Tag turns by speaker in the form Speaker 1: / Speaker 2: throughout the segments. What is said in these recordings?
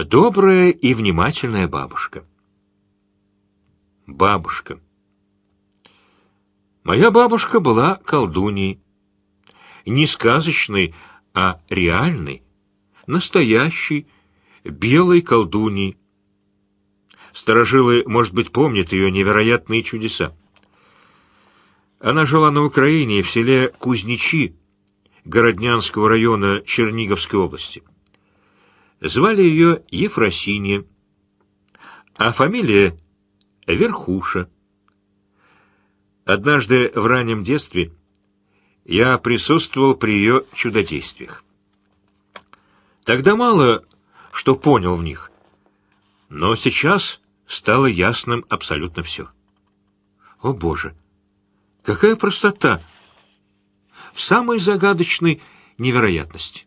Speaker 1: Добрая и внимательная бабушка. Бабушка. Моя бабушка была колдуньей. Не сказочной, а реальной, настоящей, белой колдуньей. Старожилы, может быть, помнят ее невероятные чудеса. Она жила на Украине, в селе Кузнечи, Городнянского района Черниговской области. Звали ее Ефросинья, а фамилия Верхуша. Однажды в раннем детстве я присутствовал при ее чудодействиях. Тогда мало что понял в них, но сейчас стало ясным абсолютно все. О, Боже! Какая простота! В самой загадочной невероятности.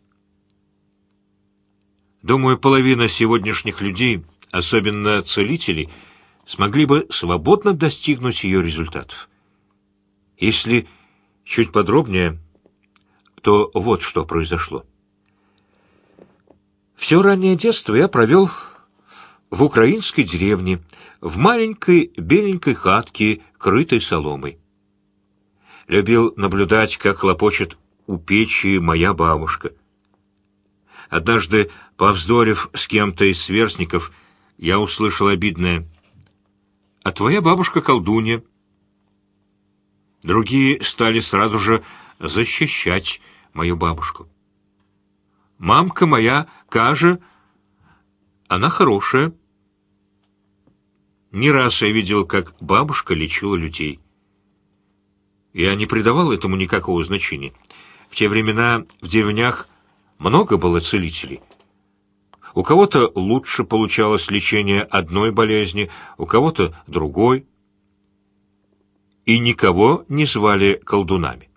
Speaker 1: Думаю, половина сегодняшних людей, особенно целителей, смогли бы свободно достигнуть ее результатов. Если чуть подробнее, то вот что произошло. Все раннее детство я провел в украинской деревне, в маленькой беленькой хатке, крытой соломой. Любил наблюдать, как хлопочет у печи моя бабушка. Однажды, повздорив с кем-то из сверстников, я услышал обидное: «А твоя бабушка колдунья». Другие стали сразу же защищать мою бабушку. «Мамка моя, Кажа, она хорошая». Не раз я видел, как бабушка лечила людей. Я не придавал этому никакого значения. В те времена в деревнях много было целителей. У кого-то лучше получалось лечение одной болезни, у кого-то другой. И никого не звали колдунами.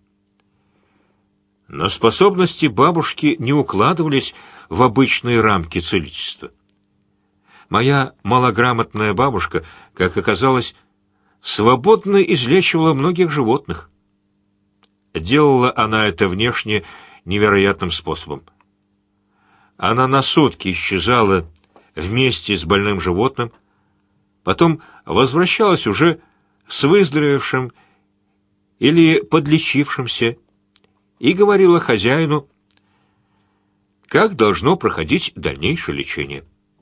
Speaker 1: Но способности бабушки не укладывались в обычные рамки целительства. Моя малограмотная бабушка, как оказалось, свободно излечивала многих животных. Делала она это внешне невероятным способом. Она на сутки исчезала вместе с больным животным, потом возвращалась уже с выздоровевшим или подлечившимся и говорила хозяину, как должно проходить дальнейшее лечение.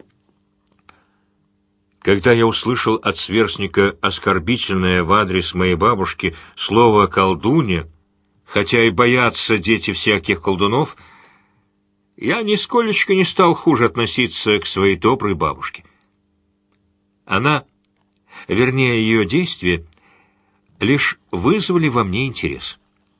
Speaker 1: Когда я услышал от сверстника оскорбительное в адрес моей бабушки слово «колдунья», хотя и боятся дети всяких колдунов, я нисколечко не стал хуже относиться к своей доброй бабушке. Она, вернее, ее действия, лишь вызвали во мне интерес.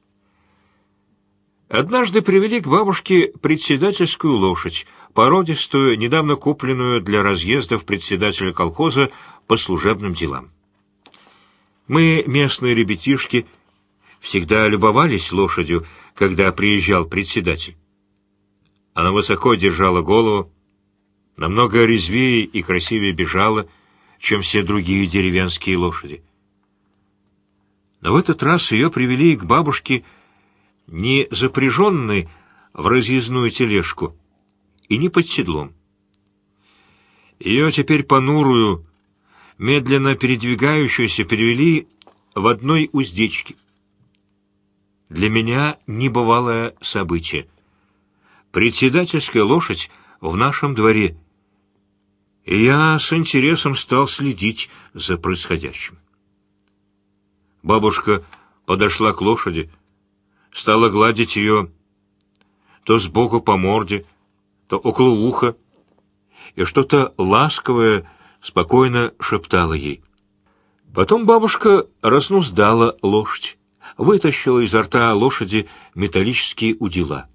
Speaker 1: Однажды привели к бабушке председательскую лошадь, породистую, недавно купленную для разъездов председателя колхоза по служебным делам. Мы, местные ребятишки, всегда любовались лошадью, когда приезжал председатель. Она высоко держала голову, намного резвее и красивее бежала, чем все другие деревенские лошади. Но в этот раз ее привели к бабушке не запряженной в разъездную тележку и не под седлом. Ее теперь понурую, медленно передвигающуюся перевели в одной уздечке. Для меня небывалое событие. Председательская лошадь в нашем дворе, и я с интересом стал следить за происходящим. Бабушка подошла к лошади, стала гладить ее то сбоку по морде, то около уха, и что-то ласковое, спокойно шептала ей. Потом бабушка разнуздала лошадь, вытащила изо рта лошади металлические удила.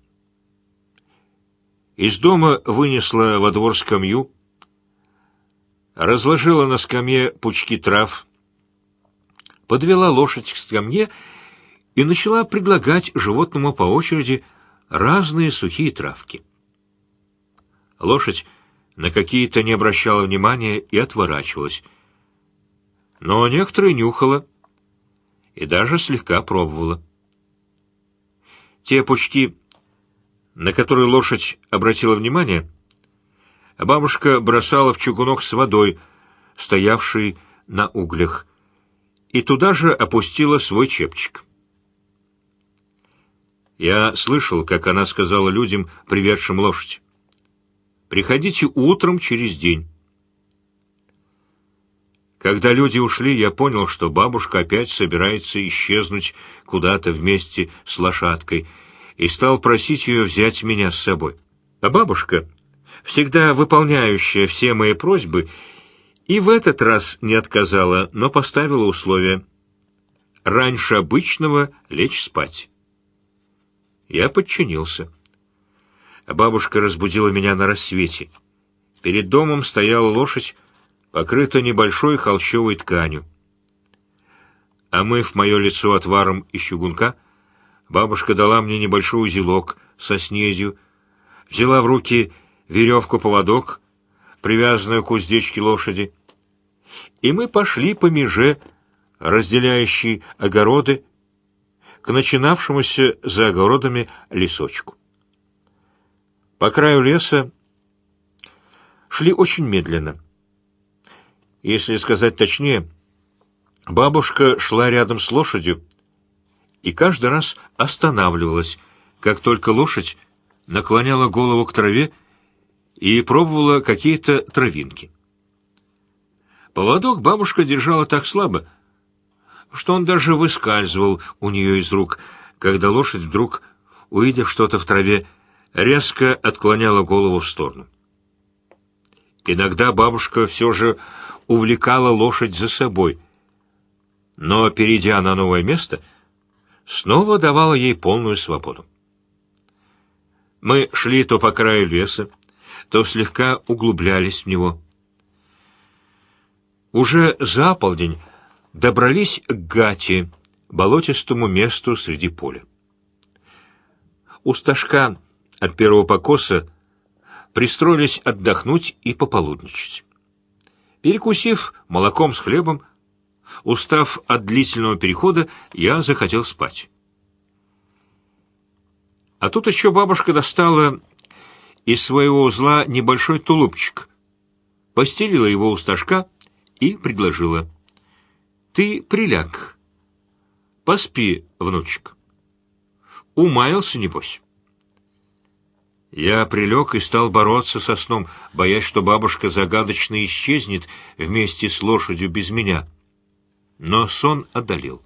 Speaker 1: Из дома вынесла во двор скамью, разложила на скамье пучки трав, подвела лошадь к скамье и начала предлагать животному по очереди разные сухие травки. Лошадь на какие-то не обращала внимания и отворачивалась, но некоторые нюхала и даже слегка пробовала. Те пучки, на которые лошадь обратила внимание, а бабушка бросала в чугунок с водой, стоявший на углях, и туда же опустила свой чепчик. Я слышал, как она сказала людям, приведшим лошадь: «Приходите утром через день». Когда люди ушли, я понял, что бабушка опять собирается исчезнуть куда-то вместе с лошадкой, и стал просить ее взять меня с собой. А бабушка, всегда выполняющая все мои просьбы, и в этот раз не отказала, но поставила условие: раньше обычного лечь спать. Я подчинился. А бабушка разбудила меня на рассвете. Перед домом стояла лошадь, покрыта небольшой холщовой тканью. Омыв мое лицо отваром из чугунка, бабушка дала мне небольшой узелок со снедью, взяла в руки веревку-поводок, привязанную к уздечке лошади, и мы пошли по меже, разделяющей огороды, к начинавшемуся за огородами лесочку. По краю леса шли очень медленно. Если сказать точнее, бабушка шла рядом с лошадью и каждый раз останавливалась, как только лошадь наклоняла голову к траве и пробовала какие-то травинки. Поводок бабушка держала так слабо, что он даже выскальзывал у нее из рук, когда лошадь вдруг, увидев что-то в траве, резко отклоняла голову в сторону. Иногда бабушка все же увлекала лошадь за собой, но, перейдя на новое место, снова давала ей полную свободу. Мы шли то по краю леса, то слегка углублялись в него. Уже за полдень добрались к гате, болотистому месту среди поля. У стажка от первого покоса пристроились отдохнуть и пополудничать. Перекусив молоком с хлебом, устав от длительного перехода, я захотел спать. А тут еще бабушка достала из своего узла небольшой тулупчик, постелила его у стажка и предложила: «Ты приляг, поспи, внучек. Умаялся, небось». Я прилег и стал бороться со сном, боясь, что бабушка загадочно исчезнет вместе с лошадью без меня. Но сон одолел.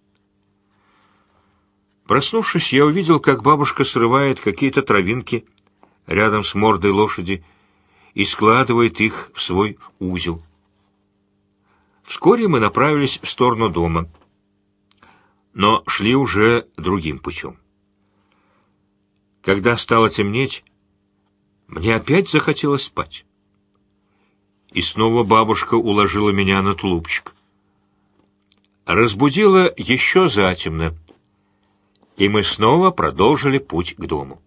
Speaker 1: Проснувшись, я увидел, как бабушка срывает какие-то травинки рядом с мордой лошади и складывает их в свой узел. Вскоре мы направились в сторону дома, но шли уже другим путем. Когда стало темнеть, мне опять захотелось спать. И снова бабушка уложила меня на тулупчик. Разбудила еще затемно, и мы снова продолжили путь к дому.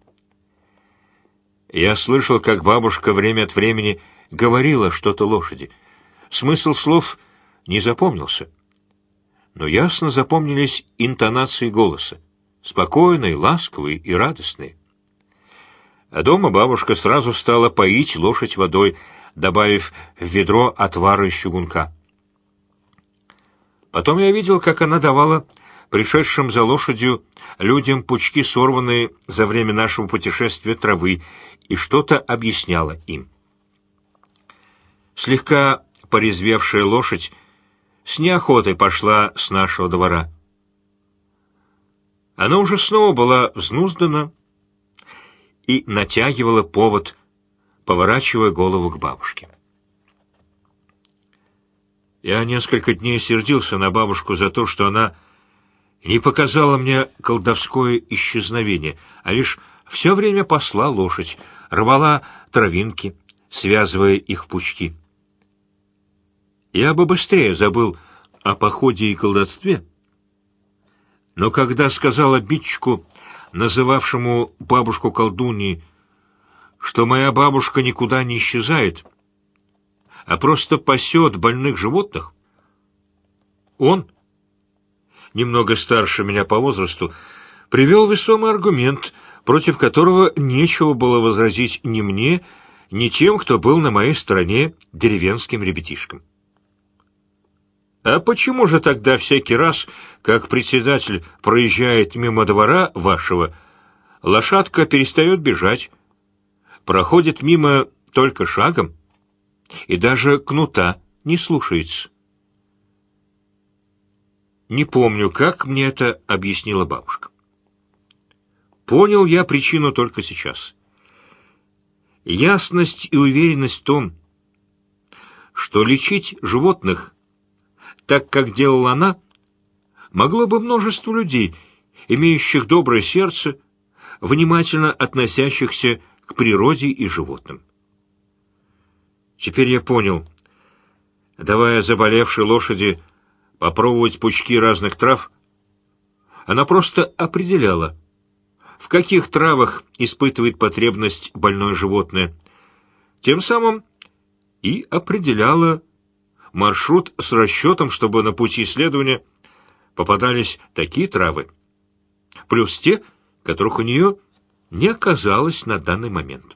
Speaker 1: Я слышал, как бабушка время от времени говорила что-то лошади. Смысл слов не запомнился, но ясно запомнились интонации голоса, спокойные, ласковые и радостные. А дома бабушка сразу стала поить лошадь водой, добавив в ведро отвара из чугунка. Потом я видел, как она давала пришедшим за лошадью людям пучки, сорванные за время нашего путешествия травы, и что-то объясняла им. Слегка порезвевшая лошадь с неохотой пошла с нашего двора. Она уже снова была взнуздана и натягивала повод, поворачивая голову к бабушке. Я несколько дней сердился на бабушку за то, что она не показала мне колдовское исчезновение, а лишь все время пасла лошадь, рвала травинки, связывая их в пучки. Я бы быстрее забыл о походе и колдовстве, но когда сказал обидчику, называвшему бабушку колдуньей, что моя бабушка никуда не исчезает, а просто пасет больных животных, он, немного старше меня по возрасту, привел весомый аргумент, против которого нечего было возразить ни мне, не тем, кто был на моей стороне деревенским ребятишкам. А почему же тогда всякий раз, как председатель проезжает мимо двора вашего, лошадка перестает бежать, проходит мимо только шагом и даже кнута не слушается? Не помню, как мне это объяснила бабушка. Понял я причину только сейчас. Ясность и уверенность в том, что лечить животных, так как делала она, могло бы множество людей, имеющих доброе сердце, внимательно относящихся к природе и животным. Теперь я понял, давая заболевшей лошади попробовать пучки разных трав, она просто определяла, в каких травах испытывает потребность больное животное, тем самым и определяла маршрут с расчетом, чтобы на пути исследования попадались такие травы, плюс те, которых у нее не оказалось на данный момент.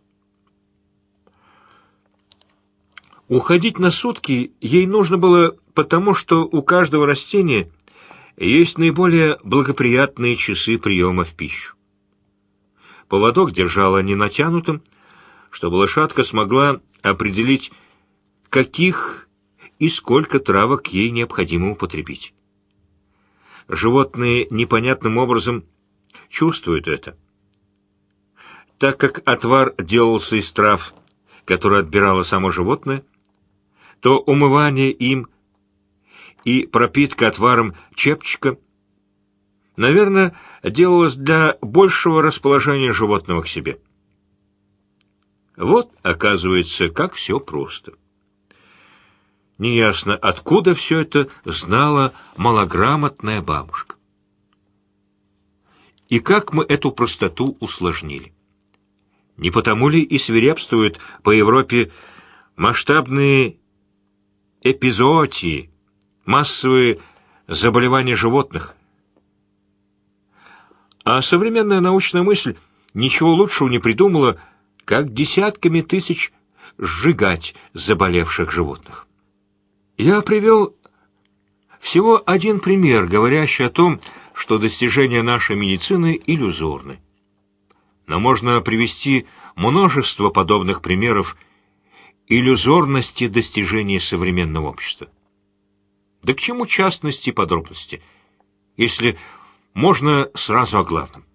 Speaker 1: Уходить на сутки ей нужно было потому, что у каждого растения есть наиболее благоприятные часы приема в пищу. Поводок держала не натянутым, чтобы лошадка смогла определить, каких и сколько травок ей необходимо употребить. Животные непонятным образом чувствуют это. Так как отвар делался из трав, которые отбирало само животное, то умывание им и пропитка отваром чепчика, наверное, делалось для большего расположения животного к себе. Вот, оказывается, как все просто. Неясно, откуда все это знала малограмотная бабушка. И как мы эту простоту усложнили. Не потому ли и свирепствуют по Европе масштабные эпизоотии, массовые заболевания животных? А современная научная мысль ничего лучшего не придумала, как десятками тысяч сжигать заболевших животных. Я привел всего один пример, говорящий о том, что достижения нашей медицины иллюзорны. Но можно привести множество подобных примеров иллюзорности достижений современного общества. Да к чему частности и подробности, если можно сразу о главном?